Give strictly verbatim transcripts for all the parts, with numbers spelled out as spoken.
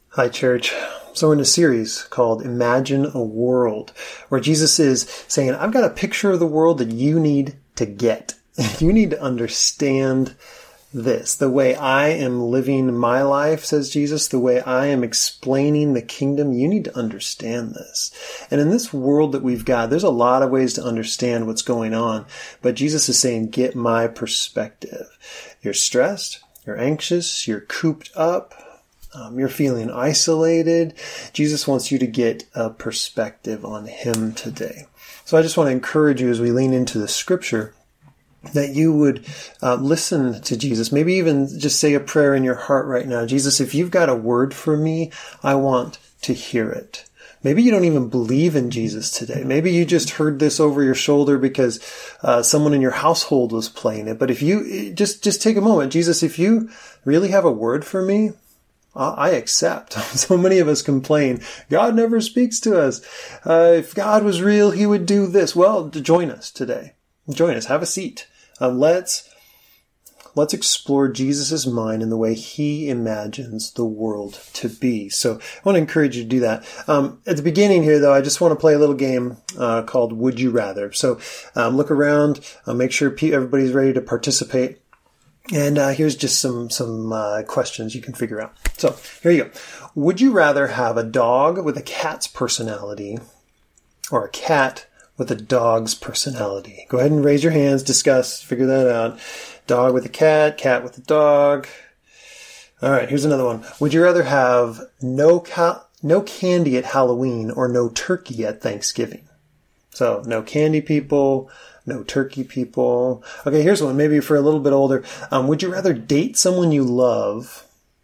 Hi, church. So we're in a series called Imagine a World, where Jesus is saying, I've got a picture of the world that you need to get. You need to understand this. The way I am living my life, says Jesus, the way I am explaining the kingdom, you need to understand this. And in this world that we've got, there's a lot of ways to understand what's going on. But Jesus is saying, get my perspective. You're stressed, you're anxious, you're cooped up. Um, you're feeling isolated. Jesus wants you to get a perspective on him today. So I just want to encourage you as we lean into the scripture that you would uh, listen to Jesus. Maybe even just say a prayer in your heart right now. Jesus, if you've got a word for me, I want to hear it. Maybe you don't even believe in Jesus today. Maybe you just heard this over your shoulder because uh, someone in your household was playing it. But if you just, just take a moment. Jesus, if you really have a word for me, I accept. So many of us complain, God never speaks to us. Uh, if God was real, he would do this. Well, join us today. Join us. Have a seat. Um, let's, let's explore Jesus' mind and the way he imagines the world to be. So I want to encourage you to do that. Um, at the beginning here, though, I just want to play a little game uh, called Would You Rather. So um, look around, uh, make sure everybody's ready to participate. And uh, here's just some some uh, questions you can figure out. So here you go. Would you rather have a dog with a cat's personality or a cat with a dog's personality? Go ahead and raise your hands, discuss, figure that out. Dog with a cat, cat with a dog. All right, here's another one. Would you rather have no ca- no candy at Halloween or no turkey at Thanksgiving? So no candy people, no turkey people. Okay, here's one. Maybe for a little bit older. Um, would you rather date someone you love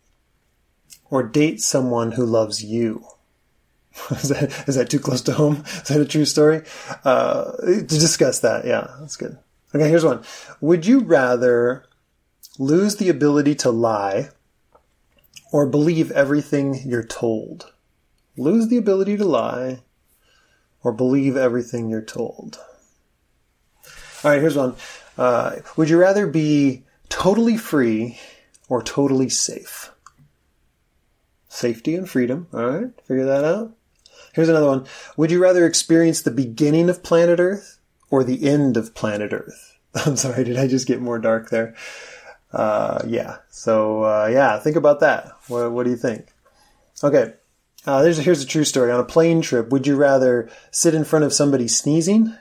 or date someone who loves you? is that is that too close to home? Is that a true story? Uh, to discuss that. Yeah, that's good. Okay, here's one. Would you rather lose the ability to lie or believe everything you're told? Lose the ability to lie or believe everything you're told. All right, here's one. Uh, would you rather be totally free or totally safe? Safety and freedom. All right, figure that out. Here's another one. Would you rather experience the beginning of planet Earth or the end of planet Earth? I'm sorry, did I just get more dark there? Uh, yeah, so uh, yeah, think about that. What, what do you think? Okay. Uh, there's, here's a true story. On a plane trip, would you rather sit in front of somebody sneezing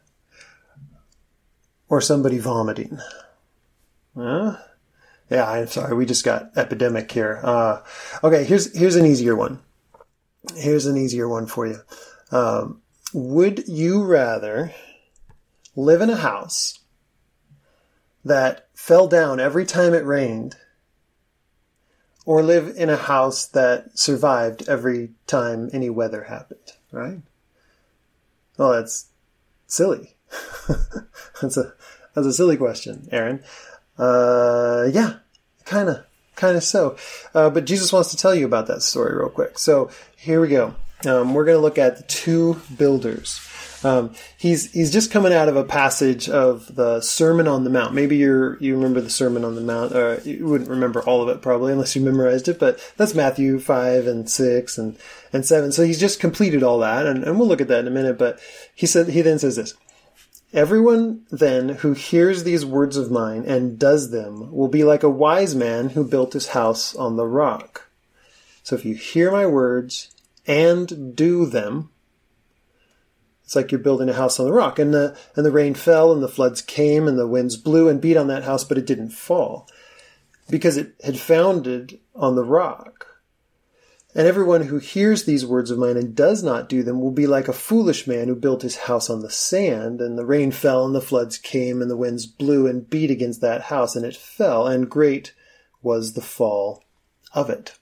or somebody vomiting? Uh, yeah, I'm sorry. We just got epidemic here. Uh, okay, here's here's an easier one. Here's an easier one for you. Um, would you rather live in a house that fell down every time it rained or live in a house that survived every time any weather happened, right? Well, that's silly. that's a that's a silly question, Aaron. Uh, yeah, kind of, kind of so. Uh, but Jesus wants to tell you about that story real quick. So here we go. Um, we're going to look at the two builders. Um, he's he's just coming out of a passage of the Sermon on the Mount. Maybe you're you remember the Sermon on the Mount. Or you wouldn't remember all of it probably unless you memorized it. But that's Matthew five and six and and seven. So he's just completed all that, and, and we'll look at that in a minute. But he said he then says this: everyone then who hears these words of mine and does them will be like a wise man who built his house on the rock. So if you hear my words and do them, it's like you're building a house on the rock. And the and the rain fell, and the floods came, and the winds blew and beat on that house, but it didn't fall, because it had founded on the rock. And everyone who hears these words of mine and does not do them will be like a foolish man who built his house on the sand, and the rain fell, and the floods came, and the winds blew and beat against that house, and it fell, and great was the fall of it.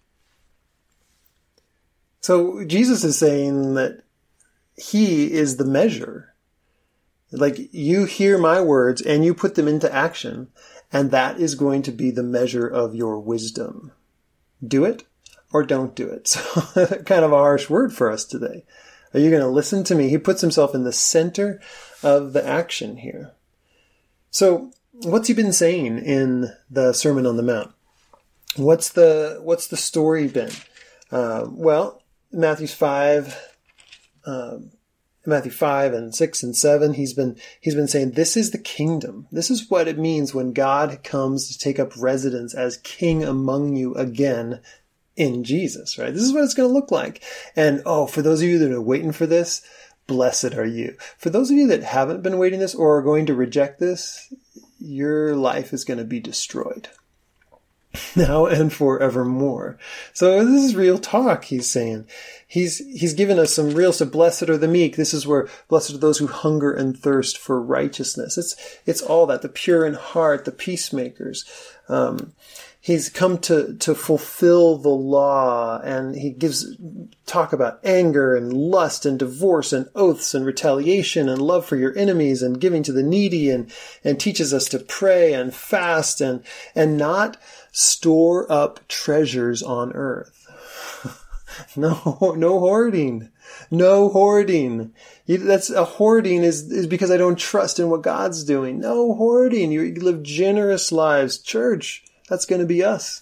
So Jesus is saying that he is the measure. Like, you hear my words and you put them into action, and that is going to be the measure of your wisdom. Do it or don't do it. So kind of a harsh word for us today. Are you going to listen to me? He puts himself in the center of the action here. So what's he been saying in the Sermon on the Mount? What's the, what's the story been? Uh, well, Matthew five, um, Matthew five and six and seven, he's been, he's been saying, this is the kingdom. This is what it means when God comes to take up residence as king among you again in Jesus, right? This is what it's going to look like. And, oh, for those of you that are waiting for this, blessed are you. For those of you that haven't been waiting this or are going to reject this, your life is going to be destroyed now and forevermore. So this is real talk, he's saying. He's, he's given us some real stuff. Blessed are the meek. This is where blessed are those who hunger and thirst for righteousness. It's, it's all that. The pure in heart, the peacemakers. Um, he's come to, to fulfill the law, and he gives talk about anger and lust and divorce and oaths and retaliation and love for your enemies and giving to the needy, and, and teaches us to pray and fast and, and not store up treasures on earth. No, no hoarding. No hoarding. You, that's a hoarding is, is because I don't trust in what God's doing. No hoarding. You, you live generous lives. Church, that's going to be us.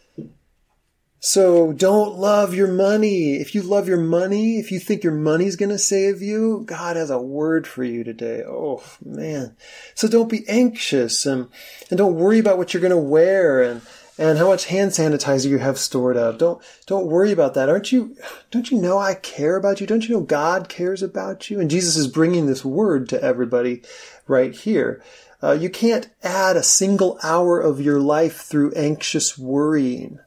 So don't love your money. If you love your money, if you think your money's going to save you, God has a word for you today. Oh, man. So don't be anxious, and, and don't worry about what you're going to wear and, and how much hand sanitizer you have stored up. Don't, don't worry about that. Aren't you, don't you know I care about you? Don't you know God cares about you? And Jesus is bringing this word to everybody right here. Uh, you can't add a single hour of your life through anxious worrying.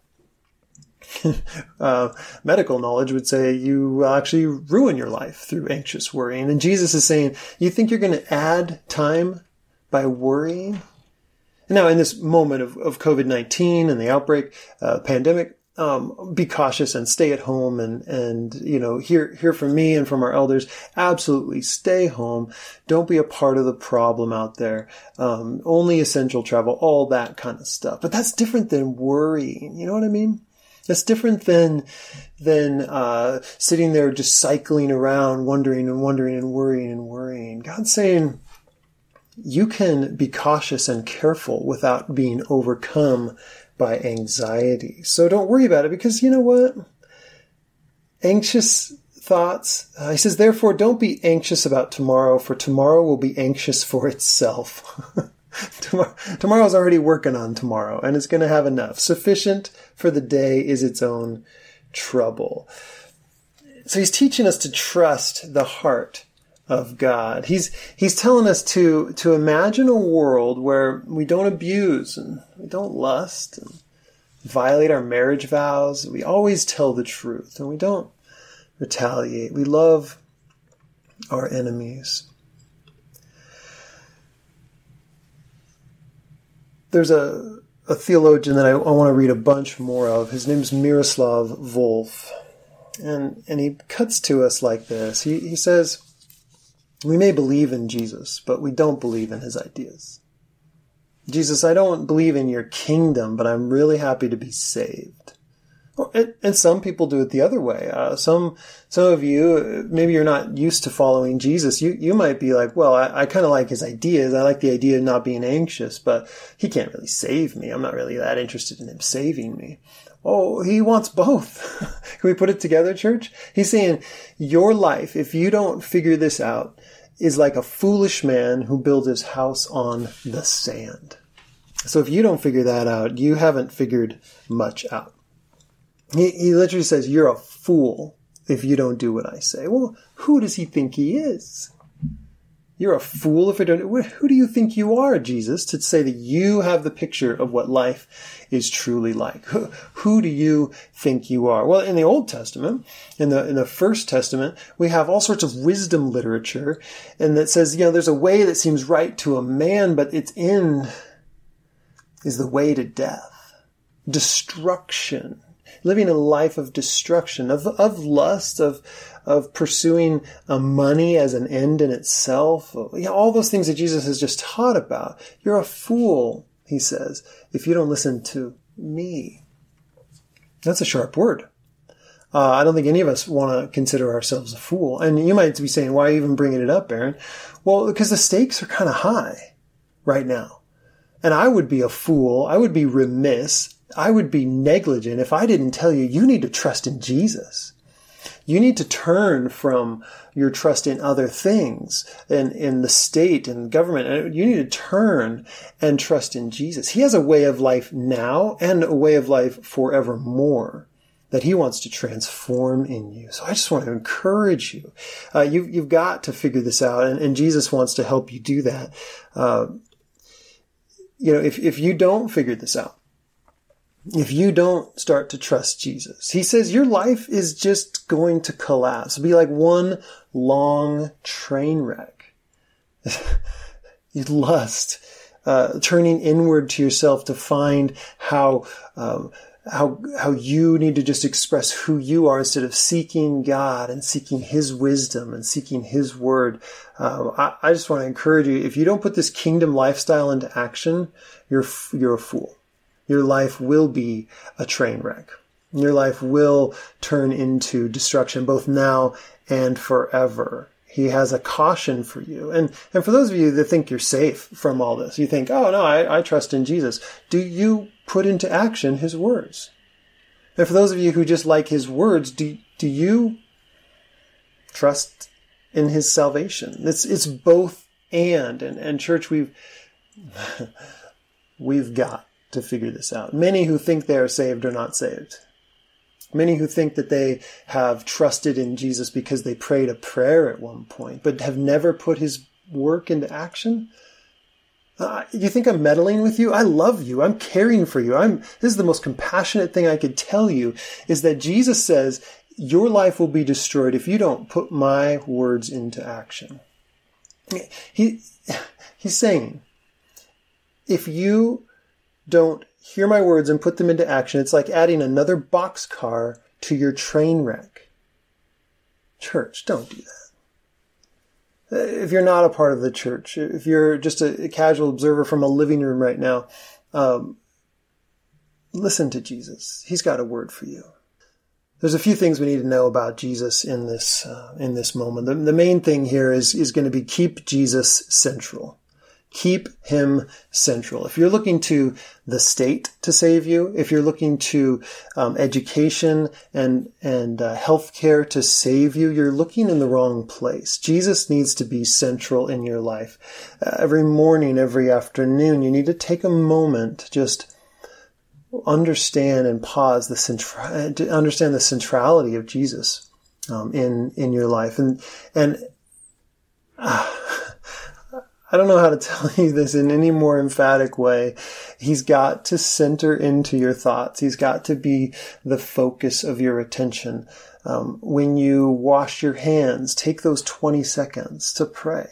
uh, medical knowledge would say you will actually ruin your life through anxious worrying. And Jesus is saying, you think you're going to add time by worrying? Now, in this moment of, of covid nineteen and the outbreak, uh, pandemic, um, be cautious and stay at home, and, and, you know, hear, hear from me and from our elders, absolutely stay home. Don't be a part of the problem out there. Um, only essential travel, all that kind of stuff. But that's different than worrying. You know what I mean? That's different than, than, uh, sitting there just cycling around, wondering and wondering and worrying and worrying. God's saying, you can be cautious and careful without being overcome by anxiety. So don't worry about it, because you know what? Anxious thoughts. Uh, he says, therefore, don't be anxious about tomorrow, for tomorrow will be anxious for itself. Tomorrow, tomorrow's already working on tomorrow, and it's going to have enough. Sufficient for the day is its own trouble. So he's teaching us to trust the heart of God. He's, he's telling us to, to imagine a world where we don't abuse and we don't lust and violate our marriage vows. We always tell the truth and we don't retaliate. We love our enemies. There's a, a theologian that I, I want to read a bunch more of. His name's Miroslav Volf. And, and he cuts to us like this. He, he says, we may believe in Jesus, but we don't believe in his ideas. Jesus, I don't believe in your kingdom, but I'm really happy to be saved. And, and some people do it the other way. Uh, some, some of you, maybe you're not used to following Jesus. You, you might be like, well, I, I kind of like his ideas. I like the idea of not being anxious, but he can't really save me. I'm not really that interested in him saving me. Oh, he wants both. Can we put it together, church? He's saying your life, if you don't figure this out, is like a foolish man who builds his house on the sand. So if you don't figure that out, you haven't figured much out. He, he literally says, you're a fool if you don't do what I say. Well, who does he think he is? You're a fool if you don't. Who do you think you are, Jesus, to say that you have the picture of what life is truly like? Who, who do you think you are? Well, in the Old Testament, in the in the First Testament, we have all sorts of wisdom literature, and that says, you know, there's a way that seems right to a man, but its end is the way to death, destruction. Living a life of destruction, of of lust, of of pursuing uh, money as an end in itself. You know, all those things that Jesus has just taught about. You're a fool, he says, if you don't listen to me. That's a sharp word. Uh, I don't think any of us want to consider ourselves a fool. And you might be saying, why are you even bringing it up, Aaron? Well, because the stakes are kind of high right now. And I would be a fool. I would be remiss. I would be negligent if I didn't tell you, you need to trust in Jesus. You need to turn from your trust in other things, in, in the state and government. You need to turn and trust in Jesus. He has a way of life now and a way of life forevermore that he wants to transform in you. So I just want to encourage you. Uh, you you've got to figure this out, and, and Jesus wants to help you do that. Uh, you know, if, if you don't figure this out, if you don't start to trust Jesus, he says your life is just going to collapse. It'll be like one long train wreck. You lust, uh, turning inward to yourself to find how, um, how, how you need to just express who you are instead of seeking God and seeking his wisdom and seeking his word. Uh, I, I just want to encourage you. If you don't put this kingdom lifestyle into action, you're, you're a fool. Your life will be a train wreck. Your life will turn into destruction, both now and forever. He has a caution for you. And, and for those of you that think you're safe from all this, you think, oh no, I, I trust in Jesus. Do you put into action his words? And for those of you who just like his words, do, do you trust in his salvation? It's, it's both and, and, and church, we've, we've got to figure this out. Many who think they are saved are not saved. Many who think that they have trusted in Jesus because they prayed a prayer at one point, but have never put his work into action. Uh, you think I'm meddling with you? I love you. I'm caring for you. I'm, this is the most compassionate thing I could tell you, is that Jesus says your life will be destroyed if you don't put my words into action. He, he's saying, if you don't hear my words and put them into action, it's like adding another boxcar to your train wreck. Church, don't do that. If you're not a part of the church, if you're just a, a casual observer from a living room right now, um, listen to Jesus. He's got a word for you. There's a few things we need to know about Jesus in this uh, in this moment. The, the main thing here is is going to be keep Jesus central. Keep him central. If you're looking to the state to save you, if you're looking to um, education and and uh, healthcare to save you, you're looking in the wrong place. Jesus needs to be central in your life. Uh, every morning, every afternoon, you need to take a moment to just understand and pause the centra- to understand the centrality of Jesus um, in in your life, and and. Uh, I don't know how to tell you this in any more emphatic way. He's got to center into your thoughts. He's got to be the focus of your attention. Um, when you wash your hands, take those twenty seconds to pray.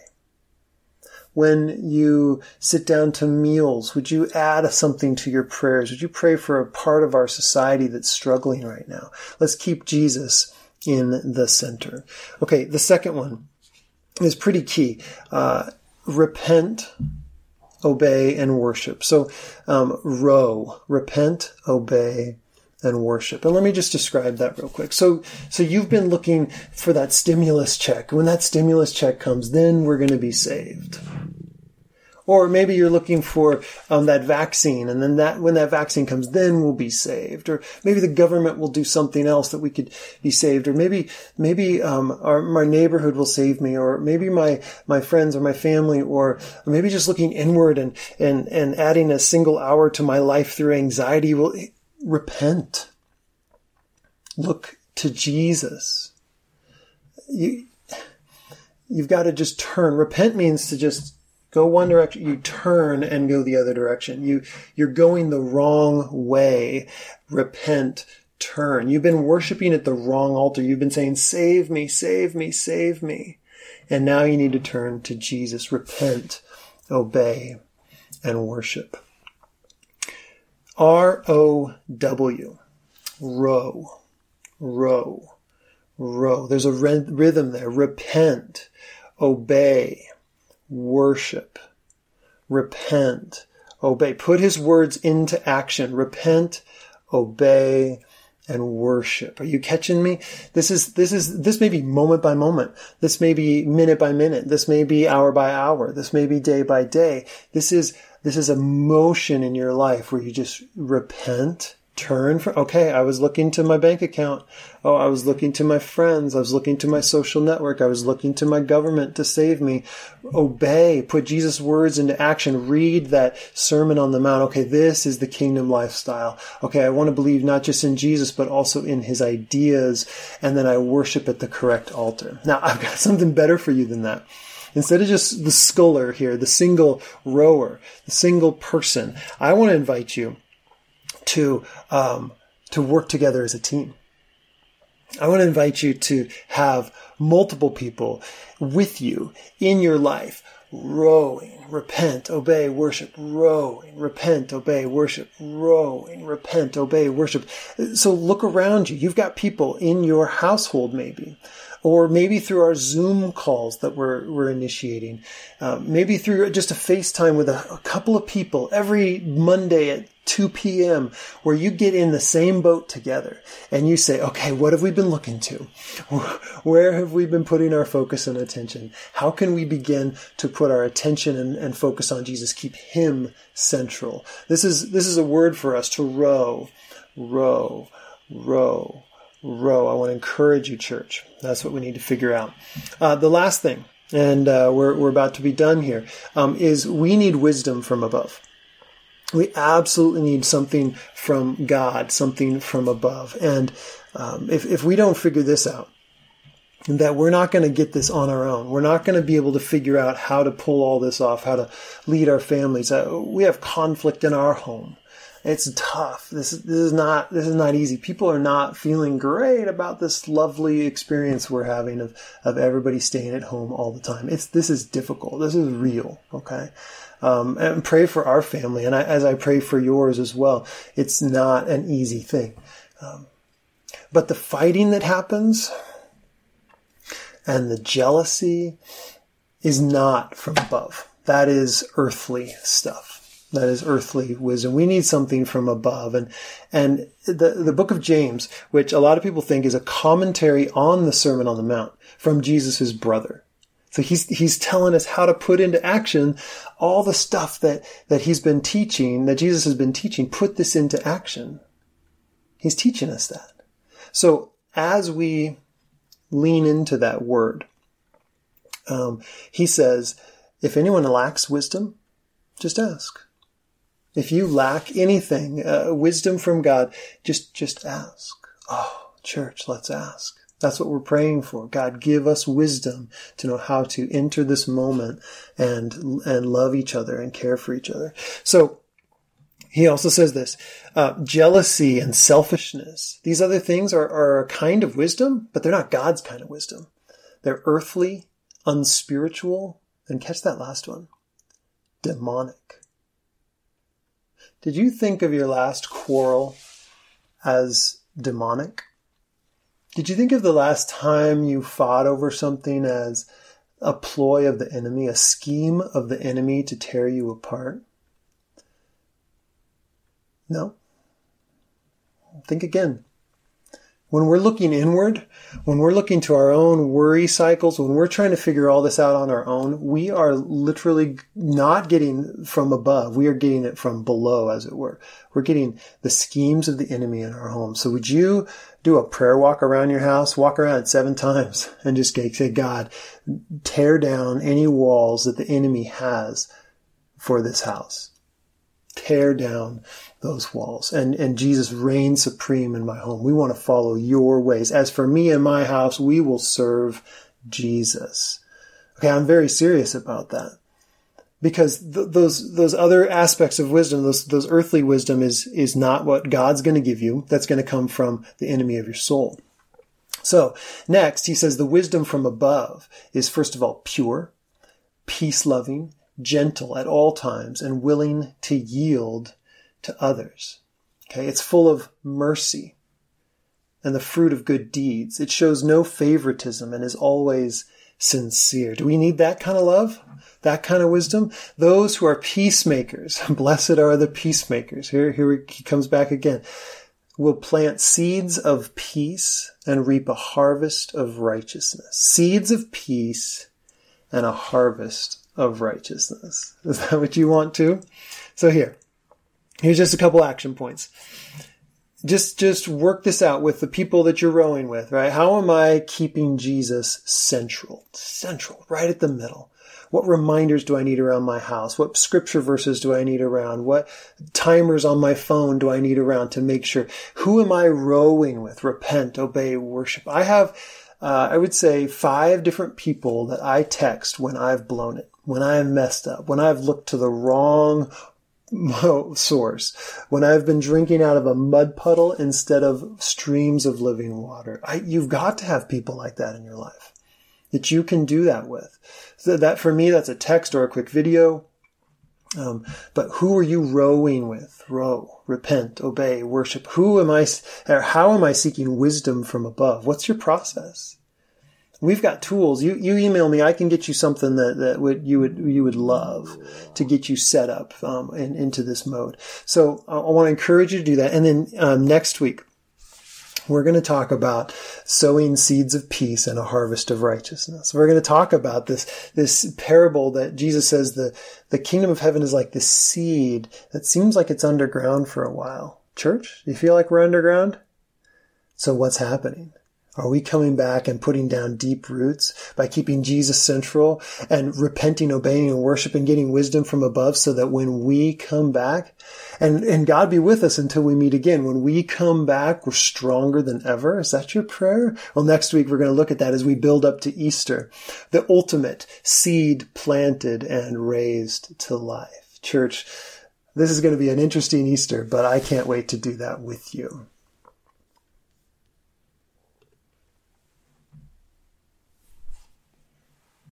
When you sit down to meals, would you add something to your prayers? Would you pray for a part of our society that's struggling right now? Let's keep Jesus in the center. Okay, the second one is pretty key. Uh, Repent, obey, and worship. So, um, row, repent, obey, and worship. And let me just describe that real quick. So, so you've been looking for that stimulus check. When that stimulus check comes, then we're going to be saved. Or maybe you're looking for um, that vaccine, and then that when that vaccine comes, then we'll be saved. Or maybe the government will do something else that we could be saved. Or maybe maybe um, our, my neighborhood will save me. Or maybe my my friends or my family. Or, or maybe just looking inward and and and adding a single hour to my life through anxiety will repent. Look to Jesus. You you've got to just turn. Repent means to just go one direction, you turn and go the other direction. You, you're going the wrong way. Repent, turn. You've been worshiping at the wrong altar. You've been saying, save me, save me, save me. And now you need to turn to Jesus. Repent, obey, and worship. R O W. Row. Row. Row. There's a rhythm there. Repent, obey, worship, repent, obey. Put his words into action. Repent, obey, and worship. Are you catching me? This is, this is, this may be moment by moment. This may be minute by minute. This may be hour by hour. This may be day by day. This is, This is a motion in your life where you just repent, turn from, okay, I was looking to my bank account. Oh, I was looking to my friends. I was looking to my social network. I was looking to my government to save me. Obey, put Jesus' words into action. Read that Sermon on the Mount. Okay, this is the kingdom lifestyle. Okay, I want to believe not just in Jesus, but also in his ideas. And then I worship at the correct altar. Now, I've got something better for you than that. Instead of just the sculler here, the single rower, the single person, I want to invite you to um, to work together as a team. I want to invite you to have multiple people with you in your life, rowing, repent, obey, worship, rowing, repent, obey, worship, rowing, repent, obey, worship. So look around you. You've got people in your household maybe, or maybe through our Zoom calls that we're, we're initiating, um, maybe through just a FaceTime with a, a couple of people every Monday at two p.m. where you get in the same boat together and you say, okay, what have we been looking to? Where have we been putting our focus and attention? How can we begin to put our attention and, and focus on Jesus? Keep him central. This is, this is a word for us to row, row, row, row. I want to encourage you, church. That's what we need to figure out. Uh, the last thing, and uh, we're, we're about to be done here, um, is we need wisdom from above. We absolutely need something from God, something from above. And um, if, if we don't figure this out, that we're not going to get this on our own. We're not going to be able to figure out how to pull all this off, how to lead our families. Uh, we have conflict in our home. It's tough. This is, this is not, this is not easy. People are not feeling great about this lovely experience we're having of, of everybody staying at home all the time. It's, this is difficult. This is real. Okay. Um, and pray for our family. And I, as I pray for yours as well, it's not an easy thing. Um, but the fighting that happens and the jealousy is not from above. That is earthly stuff. That is earthly wisdom. We need something from above. And, and the, the book of James, which a lot of people think is a commentary on the Sermon on the Mount from Jesus' brother. So he's, he's telling us how to put into action all the stuff that, that he's been teaching, that Jesus has been teaching. Put this into action. He's teaching us that. So as we lean into that word, um, he says, if anyone lacks wisdom, just ask. If you lack anything, uh, wisdom from God, just, just ask. Oh, church, let's ask. That's what we're praying for. God, give us wisdom to know how to enter this moment and, and love each other and care for each other. So he also says this, uh, jealousy and selfishness. These other things are, are a kind of wisdom, but they're not God's kind of wisdom. They're earthly, unspiritual, and catch that last one, demonic. Did you think of your last quarrel as demonic? Did you think of the last time you fought over something as a ploy of the enemy, a scheme of the enemy to tear you apart? No. Think again. When we're looking inward, when we're looking to our own worry cycles, when we're trying to figure all this out on our own, we are literally not getting from above. We are getting it from below, as it were. We're getting the schemes of the enemy in our home. So would you do a prayer walk around your house? Walk around it seven times and just say, God, tear down any walls that the enemy has for this house. Tear down those walls. And, and Jesus reigns supreme in my home. We want to follow your ways. As for me and my house, we will serve Jesus. Okay, I'm very serious about that. Because th- those, those other aspects of wisdom, those, those earthly wisdom is, is not what God's going to give you. That's going to come from the enemy of your soul. So next, he says the wisdom from above is first of all pure, peace-loving, gentle at all times, and willing to yield to others. Okay, it's full of mercy and the fruit of good deeds. It shows no favoritism and is always sincere. Do we need that kind of love? That kind of wisdom? Those who are peacemakers, blessed are the peacemakers. Here, here he comes back again. Will plant seeds of peace and reap a harvest of righteousness. Seeds of peace and a harvest of righteousness. Is that what you want too? So here, here's just a couple action points. Just, just work this out with the people that you're rowing with, right? How am I keeping Jesus central? Central, right at the middle. What reminders do I need around my house? What scripture verses do I need around? What timers on my phone do I need around to make sure? Who am I rowing with? Repent, obey, worship. I have, uh, I would say five different people that I text when I've blown it, when I've messed up, when I've looked to the wrong source, when I've been drinking out of a mud puddle instead of streams of living water. I, you've got to have people like that in your life that you can do that with. So that for me, that's a text or a quick video. Um, but who are you rowing with? Row, repent, obey, worship. Who am I, or how am I seeking wisdom from above? What's your process? We've got tools. You, you email me. I can get you something that, that would, you would, you would love to get you set up, um, in, into this mode. So I, I want to encourage you to do that. And then, um, next week, we're going to talk about sowing seeds of peace and a harvest of righteousness. We're going to talk about this, this parable that Jesus says the, the kingdom of heaven is like this seed that seems like it's underground for a while. Church, do you feel like we're underground? So what's happening? Are we coming back and putting down deep roots by keeping Jesus central and repenting, obeying, and worshiping, getting wisdom from above so that when we come back, and, and God be with us until we meet again, when we come back, we're stronger than ever? Is that your prayer? Well, next week we're going to look at that as we build up to Easter, the ultimate seed planted and raised to life. Church, this is going to be an interesting Easter, but I can't wait to do that with you.